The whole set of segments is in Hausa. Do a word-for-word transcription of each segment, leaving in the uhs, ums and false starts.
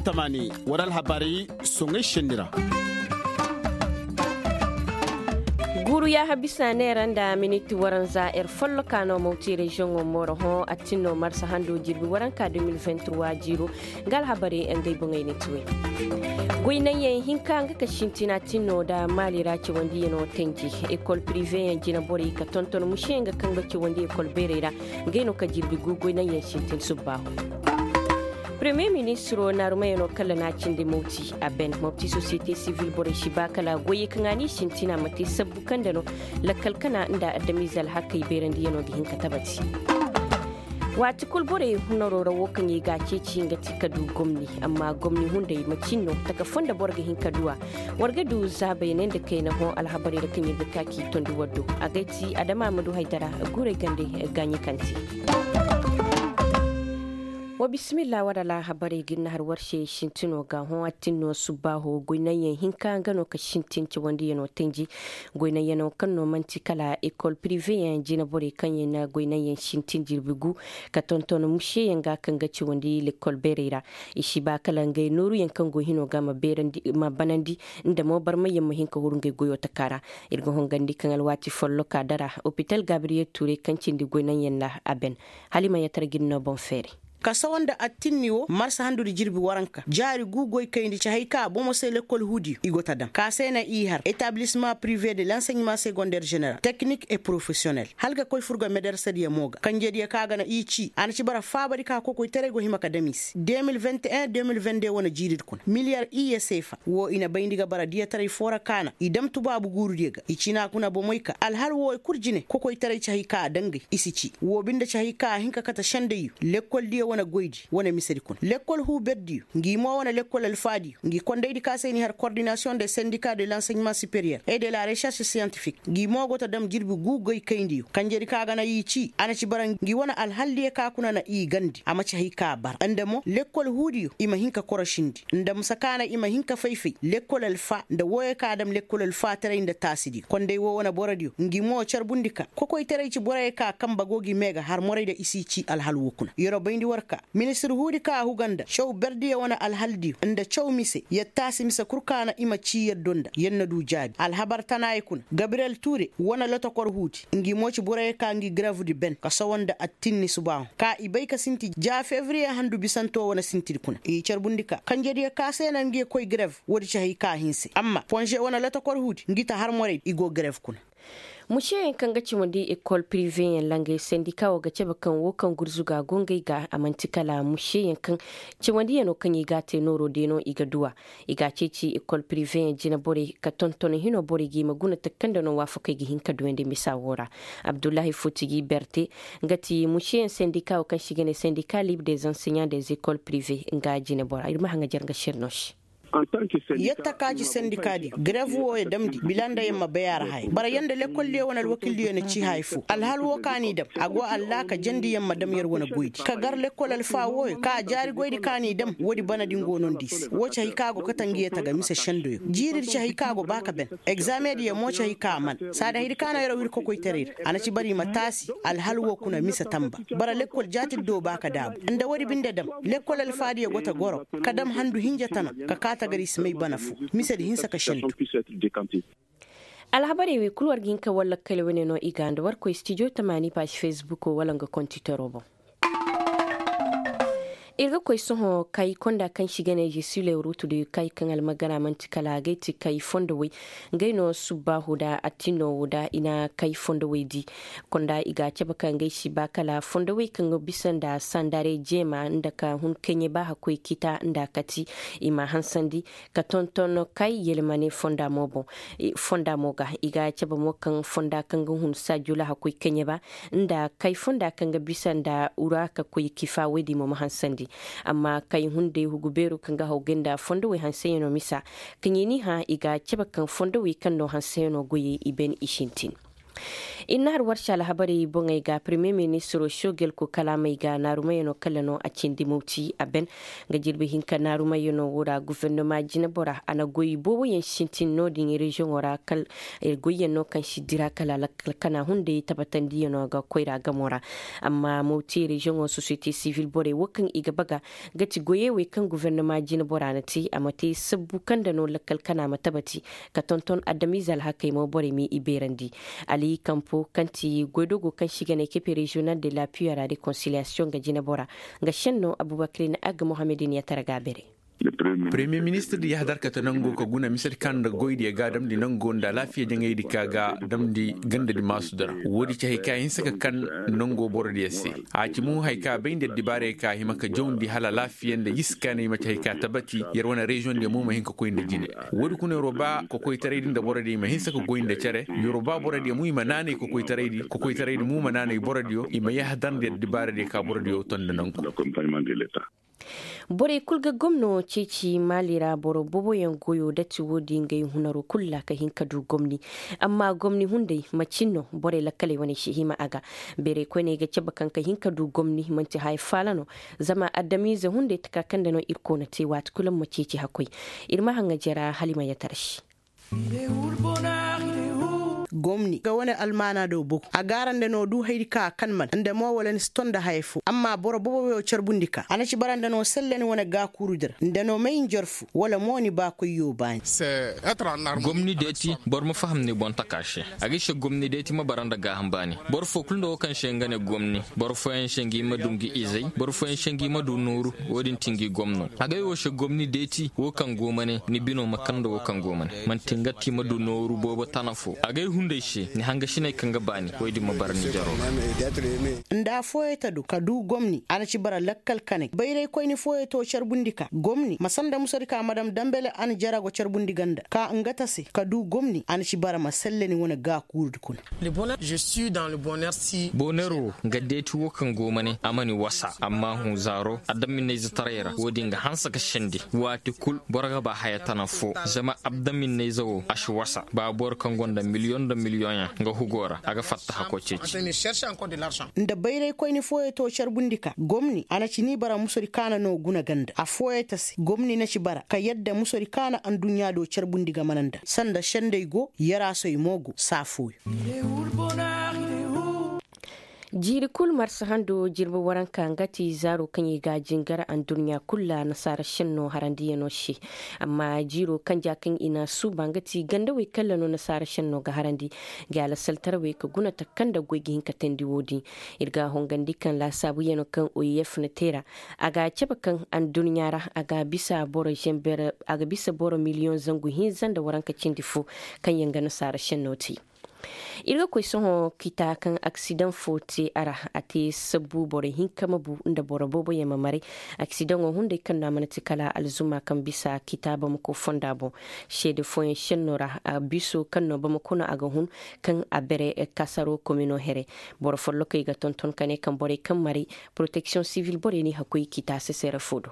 tamani waral habari songe shendira. Guru ya habisa ne randa miniti waran za er follo kano mauti region o moro ho atino marsa hando jirbi waran ka deux mille vingt-trois jiro gal habari en gay bongay ni tuwe. Goynan yen hinka nga ka shintina tino da mali raci wandi yeno tenji école privée en jina bori ka tonton mushenga kanga ci wandi école berera ngeno ka jirbi gu goynan yen shintin subahu. Premier ministre Narumayeno kala na cinde mauti a ben mauti société civile bore shiba kala goyi kangani shintina mati sabbu kandano la kalkana inda adamizal hakai berandi yeno gihin katabati. Wati kulbore hunaro rawo kan yi gace ci ga tikadu gomni amma gomni hunde macinno daga fonda borga hin kaduwa warga du zabayen da kai na ho alhabari da kan yi kaki tondi waddo a gaiti adama madu haidara gure gande ganyi kanti. Wa bismillah wada la habari gin har warshe shintino ga hon atino subaho goynayen hinka gano ka shintin ci wanda yano tenji goynayen kanno manti kala école privée en jina bore kanye na goynayen shintin jirbigu ka tonton mushe yanga kanga ci wanda l'école berera ishi ba kala ngai nuru yankan go hino ga ma berandi ma banandi inda mo bar mayen mu hinka hurunge goyo takara irgo hon gandi kan alwati follo ka dara hôpital Gabriel Touré kancin di goynayen la aben halima ya targin no bon fere kasa wanda attinniwo marsa handuri jirbi waranka jari gugoy kayndi chahika bomo se l'école hudi igotadam kasena ihar établissement privé de l'enseignement secondaire général technique et professionnel halga koy furga meder sadiya moga kanjedi kaga na ichi an ci bara fabari ka ko koy terego hima akademis deux mille vingt et un deux mille vingt-deux wona jirid kun milliard I S F wo ina bayndiga bara diya tare fora kana idam tubabu gurudega ichina kuna bomoyka al hal wo kurjine ko koy tare chahika dangi isici wo binda chahika hinka kata shande l'école diya wana goydi wana miseri kun l'école hu beddi ngi mo wana l'école alfadi ngi kondeydi kaseni har coordination des syndicats de l'enseignement supérieur et de la recherche scientifique ngi mo gota dam jirbi gugoy kayndi kanjeri kaga na yici ana ci baran ngi wana alhalli ka kuna na i gandi ama ci hayka bar andamo l'école hudi ima hinka korashindi ndam sakana ima hinka fayfi l'école alfa nda woye ka dam l'école alfa tare inda tasidi kondey wo wana boradio ngi mo charbundika kokoy tare ci boray ka kamba gogi mega har morayda isi ci alhalwo kuna yoro bayndi warka ministre hudi ka huganda show berdi wana alhaldi inda chow mise yattasi mise kurkana ima ci donda yenna du jabi alhabar tanay kun Gabriel Touré wana loto kor huti ngi moci boray ka ngi grave di ben ka sawanda attinni subahu ka ibay ka sinti ja février handu bisanto wana sinti kuna e charbundika kanjedi ka sena ngi koy grave wodi chahi ka hinse amma ponje wana loto kor huti ngita har more igo grave kuna mushe kan gaci wanda école privée en langue syndicat ga ce bakan wokan gurzuga gongai ga amantikala mushe kan ci wanda yano kan yi gate noro deno iga duwa iga ce ci école privée en jina bore ka tonton hino bore gi maguna takkan da no wafa kai gi hinka duwende misawora Abdullahi Futigi Berté ngati mushe syndicat kan shigene syndicat libre des enseignants des écoles privées nga jina bora irma hanga jarga shirnosh yetta kaji sendikadi grève wo e damdi bilanda yemma bayar hay bara yanda l'école le wona wakilli ne ci hayfu alhal wo kani dam ago alla ka jandi yemma dam yer wona goydi ka gar l'école al fa wo ka jari goydi kani dam wodi bana dingo non dis wo cha hikago katangiye taga mise shendo jirir cha hikago baka ben examen di mo cha hikaman sada hidi kana yero wir ko koy terir ana ci bari matasi alhal wo kuna mise tamba bara l'école jati do baka dab anda wodi binde dam l'école al fa di gota goro kadam handu hinjatana ka tagari smay banafu misali hinsa ka shelto alhabari wi kulwar ginka walla kale wene no iganda war ko studio tamani page facebook wala nga konti torobo irga koy soho kai konda kan shigane je sule rutu de kai kan almagana mantikala gaiti kai fondo wi ngaino subahu da atino da ina kai fondo wi di konda iga ceba kan gaishi bakala fondo wi kan bisanda sandare jema ndaka hun kenye ba hakoi kita ndakati ima hansandi ka tonton kai yelmane fonda mobo fonda moga iga ceba mo kan fonda kan hun sajula hakoi kenye ba nda kai fonda kan bisanda uraka koi kifa wedi mo hansandi amma kai hunde huguberu kanga hogenda fondo we hanseno misa kanyini ha iga cheba kan fondo we kan no hanseno goyi iben ishintin inar warsha lahabari bongai ga premier ministro shogel ko kalamai ga narumayano kallano a cindi mauti aben ga jirbi hinka narumayano wura gouvernement jinabora ana goyi bobo yen shintin nodin region wara kal e goyeno kan shidira kala kana hunde tabatan diyano ga koira gamora amma mauti region wa society civil bore wakan iga baga gati goyewe kan gouvernement jinabora nati amate sabbu kan da no lakal kana matabati ka tonton adamizal hakai mo bore mi iberandi ali kampo kanti godogo kan shiga na equipe regional de l'appui à la réconciliation ga jinabora ga shenno abubakar na aga mohamedin ya taraga bere Premier Ministre ya hadar kata nango ka guna misal kan da goidi ya gadam di nango da lafiya jangai di kaga dam di ganda di masu dara wodi ta haika yin saka kan nango bor di yasi a ci mu haika bain da dibare ka hima ka jon di hala lafiyan da yiska ne mata haika tabati yar wana region da mu mahin ka koyin da jine wodi kuna roba ko koy tare din da bor di mahin saka goyin da cere yoruba bor di mu manane ko koy tare di ko koy tare di mu manane bor di yo ima ya hadan da dibare di ka bor di yo ton da nango bore kulga gomno ceci malira boro bobo yan goyo da ciwo dingai hunaro kulla ka hinka du gomni amma gomni hunde macinno bore lakkale wani shihima aga bere ko ne ga ceba kan ka hinka du gomni manti hay falano zama adamize hunde taka kanda no irko na te wat kullum maceci hakoi irma hanga jara halima ya tarshi gomni ga wani almana do boko a garande no du haydi ka kan man ande mo wala ni stonda hayfu amma boro bobo yo charbundika anaci barande no selleni wona ga kurudir ande no may njorfu wala moni ba ko yobani gomni deti bor mo fahamni bon takashi agisha gomni deti ma baranda ga hambani bor fo kulndo kan shengane gomni bor fo en shengi madungi izai bor fo en shengi madu nuru wodin tingi gomno agay wo she gomni deti wo kan gomane ni bino makando wo kan gomane man tingati madu nuru bobo tanafo agay hunde shi ni hanga shine kanga bani koydi mo barni jaro nda foyeta du kadu gomni ana ci bara lakkal kane bayre koy ni foyeto charbundika gomni masanda musarika madam dambele an jara go charbundi ganda ka ngata se kadu gomni ana ci bara masalleni wona ga kurdu kun le bonheur je suis dans le bonheur si bonheur gadeti wo kan gomane amani wasa amma hu zaro adami ne zatarera wodi nga hansa ka shende wati kul boraga ba hayatana fo zama abdamin ne zawo ash wasa ba bor kan gonda million da million nga hugora aga fatta hako ceci nda bayre koy ni foyeto charbundika gomni ana ci ni bara musori kana no guna ganda a foyeta si gomni na ci bara ka yadda musori kana an dunya do charbundiga mananda sanda shende go yara soy mogo safu jiri kul marsa hando jirba waran kangati zaro kanyi ga jingara an duniya kulla nasara shinno harandi no shi amma jiro kanja kan ina su bangati ganda we kallano nasara shinno ga harandi ga la saltarwe ka guna takkan da gogi hinka tendi wodi irga hongandi kan la sabu yeno kan oyef na tera aga ceba kan an duniya ra aga bisa boro jembere aga bisa boro million zangu hin zanda waran ka cindi fu kan yanga nasara shinno ti irga koy soho kita kan accident foti ara ati sabu bore hinkama bu nda boro bobo yema mari accident o hunde kan na manati kala alzuma kan bisa kitaba mu ko fonda bo shede foyen shenora biso kan no bam ko na aga hun kan abere e kasaro komino here boro follo kay ga tonton kane kan bore kan mari protection civil bore ni hakoy kita se sera fodo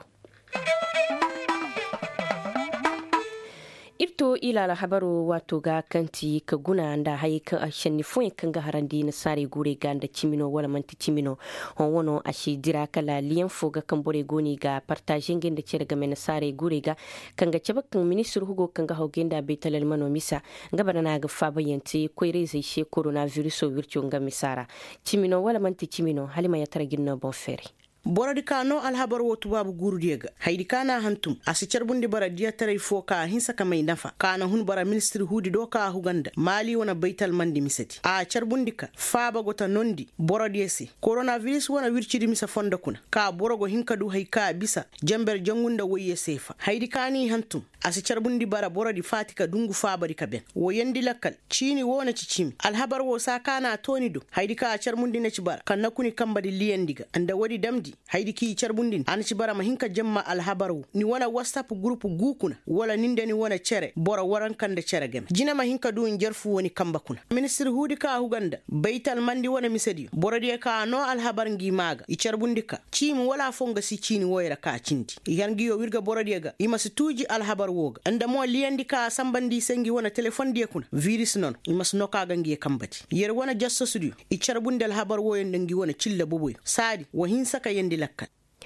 irto ila la habaru wato ga kanti ka guna da haika a shanni foyin kan ga harandi na sare gure ga da cimino wala manti cimino hon wono a shi dira kala liyan foga kan bore goni ga partagen gen da ce daga men sare gure ga kan ga cebakan minister hugo kan ga hogen da betalal mano misa gaba na ga fa bayanti koire zai she coronavirus o virtu ga misara cimino wala manti cimino halima ya tara ginno bon fere borodi kano alhabar wotu babu gurdiega haidi kana hantum asicar bundi bara dia tarai foka hinsa kamai nafa kana hun bara ministry hudi doka huganda mali wana baital mandi misati a charbundika faba gota nondi borodi esi coronavirus wana wirchidi misa fonda kuna ka borogo hinka du haika bisa jamber jangunda woye sefa haidi kani hantum asicar bundi bara borodi fatika dungu faba di kaben woyendi lakal chini wona chichimi alhabar wo sakana toni do haidi ka achar mundi ne chibara kanna kuni kamba di liendiga anda wadi damdi haidi ki charbundin an ci bara mahinka jamma alhabaru ni wana whatsapp group gukuna wala ninde ni wana chere bora waran kanda chere gem jina mahinka du njarfu woni kamba kuna ministre hudi ka huganda baital mandi wana misedi bora de ka no alhabar ngi maga i charbundika cimu wala fonga si cini woyra ka cinti yangi yo wirga bora de ga ima si tuji alhabar woga anda mo liyandi ka sambandi sengi wana telefon de kuna virus non ima si noka gangi kambati yer wana jasso studio i charbunde alhabar woyende ngi wana cilla boboy sadi wa hinsa ka yendi lakka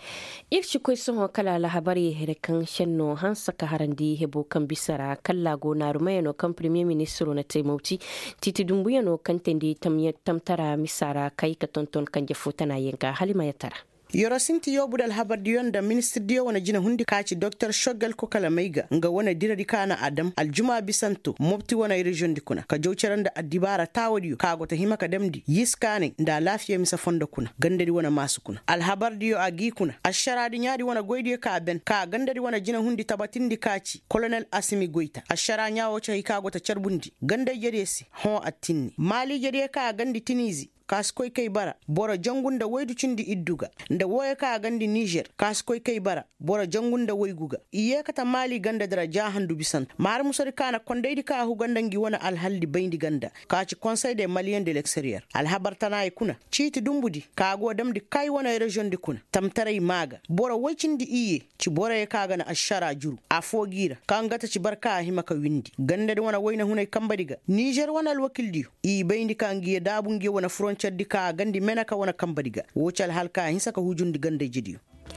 irshi koi sun kala lahabari here kan shanno han saka harandi hebo kan bisara kalla go na rumayano kan premier ministro na taimauti titi dumbuyano kan tendi tamya tamtara misara kai ka tonton kan jefota na yenka halima ya tara yoro sinti yobudal habar diyon da ministre diyo wana jina hundi kaci dr shogal kokala maiga nga wana diradi kana adam aljuma bisanto mobti wana region dikuna ka jawcharan da adibara tawadiyo ka gota himaka damdi yiskane da lafiya misa fonda kuna gandari wana masu kuna alhabar diyo agi kuna asharadi nyadi wana goydiyo ka ben ka gandari wana jina hundi tabatindi kaci colonel asimi goita ashara nyawo cha hika gota charbundi ganda jeresi ho atinni mali jere ka gandi tinizi kaskoy kay bara bora jangunda waydu cindi idduga nda woya ka gandi Niger kaskoy kay bara bora jangunda wayguga iye kata mali ganda dara jahandu bisan mar musari kana kondeydi ka hu ganda ngi wona alhaldi bayndi ganda ka ci conseil des maliens de l'extérieur alhabar tanay kuna citi dumbudi ka go damdi kay wona region di kuna tamtaray maga bora waycindi iye ci bora ya kaga na ashara juru afogira kan gata ci barka himaka windi ganda wona wayna hunay kambadiga Niger wona alwakildi i bayndi ka ngi dabu ngi wona dika gandi menaka wana kambadiga wocal halka hinsaka hujundi gande jidiyo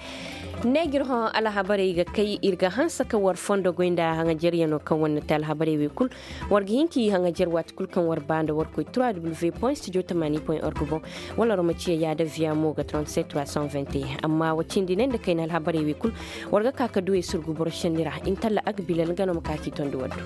negir ho ala habare ga kai irga hansa ka war fondo goinda hanga jeriyano kan wannan tal habare we kul wargi hinki hanga jerwat kul kan war banda war ko w w w point studio tamani point org bon wala romaci ya da via mo ga trente-sept trois cent vingt et un amma wacin dinen da kainal habare we kul warga kaka duwe surgu borshenira intalla akbilal gano makaki tondo waddu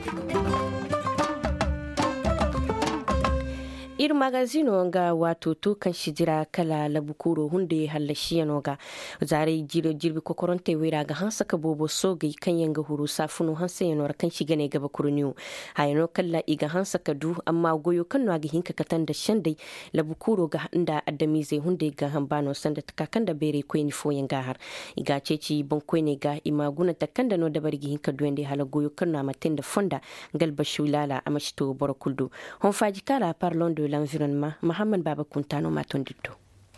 ir magazino nga wato to kan shijira kala labukuro hunde hallashiya ga zare jiro jirbi kokoronte wira ga hansa ka bobo sogai kan yanga huru safunu hansa yano kan shigane gaba kurniu hayano kala iga hansa ka du amma goyo kan no ga hinka katan da shandai labukuro ga inda adami zai hunde ga hambano sanda kakan da bere ko ni foyen ga har iga ceci bon ko ne ga imaguna takanda no da bargi hinka duwende hala goyo kan na matin da fonda galba shulala amashto borokuldu hon faji kala parlons de l'environnement Mohamed Baba Kuntano Matondito.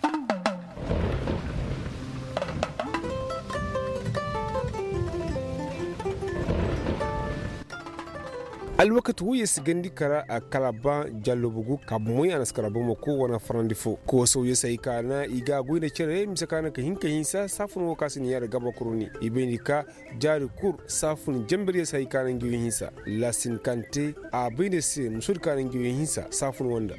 alwakat wuye sigandi kara a kalaba jallobugu kabmoy anas karabo ko wana frandifo ko so yesay kana iga goyna cere misakana ka hinka hinsa safun wakasini yar gaba kuruni ibenika jari kur safun jambere say kana ngi hinsa lasin kante a bene se musul kana ngi hinsa safun wanda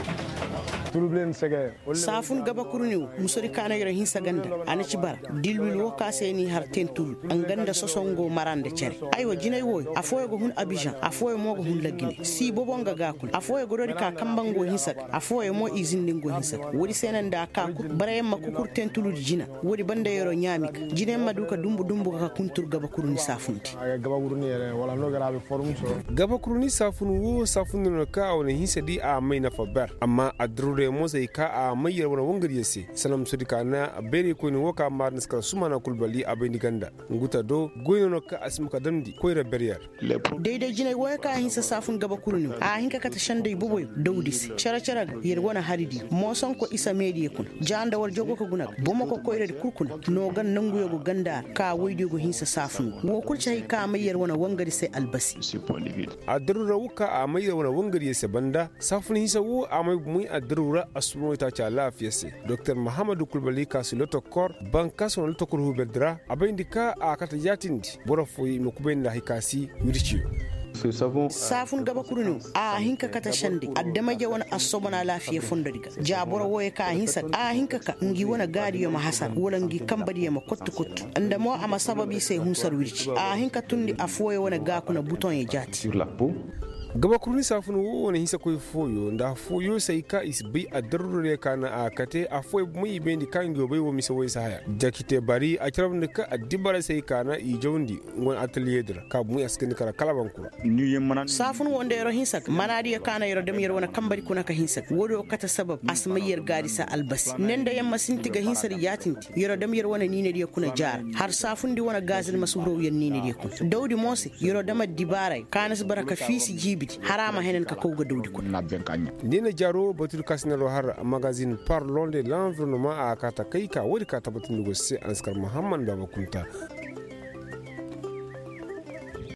safun gaba kurniu musori kana yara hinsa ganda ana ci bara dilwil wo kaseni har tentul an ganda sosongo marande cere aywa jinay woy afoy go hun Abidjan afoy mo go hun lagine si bobonga gakul afoy go dori ka kambango hinsa afoy mo izinde go hinsa wodi senanda ka ku barayem makukur tentul jina wodi banda yoro nyamika jine maduka dumbu dumbu ka kuntur gaba kurni safunti gaba kurni wala no garabe forum so gaba kurni safun wo safun no ka wona hinsa di a mai na fabar amma adru mosai ka a mayar wani wangar yase salam sudika na bere ko ni woka mar naskar sumana kulbali a bai ganda nguta do goyno no ka asmuka damdi ko ira beriyar daidai jinai waya ka hinsa safun gaba kurni a hinka kata shandai buboy daudis chara chara yer wana haridi moson ko isa mediye kun janda war jogo ko guna bomo ko koyre kurkun no gan nangu yogo ganda ka woyde go hinsa safun wo kulcha ka mayar wana wangar sai albasi a darura wuka a mayar wana wangar yase banda safun hinsa wo a mai mu a darura asmo ta cha lafiyase dr Mahamadou Kulbali kasiloto kor bankas on to kuru bedra abindika a kata yatindi borofo yi mukubenda hikasi wirchiyo safun gaba kurunu a hinka kata shande addama je wona asobana lafiya fondodiga jaboro woye ka hinsa a hinka ka ngi wona gadiyo ma hasan wala ngi kambadiyo ma kottu kottu andamo ama sababi sai hunsar wirchi a hinka tundi afoye wona gakuna bouton e jati gaba kurni safun wo wona hisa koy foyo nda foyo sai ka isbi a darure kana a kate a foy muy bendi kan go bai wo mi sawai sahaya jakite bari a kiram ne ka adibara sai kana i jondi ngon atelier dra ka muy askin kara kalaban kura safun wonde yoro hisa manadi kana yoro dem yoro na kambari kuna ka hisa wodo kata sabab asmayir gadisa albasi nenda yamma sintiga hisa yatinti yoro dem yoro wona nine dia kuna jar har safun di wona gazil masubro yen nine dia kun dawdi mosi yoro dama dibara kanas baraka fisi jibiti harama henen ka kowga dawdi kun nina jaro batul kasnalo har magazine parlons de l'environnement a kata kai ka wodi ka tabatin go se anskar muhammad baba kunta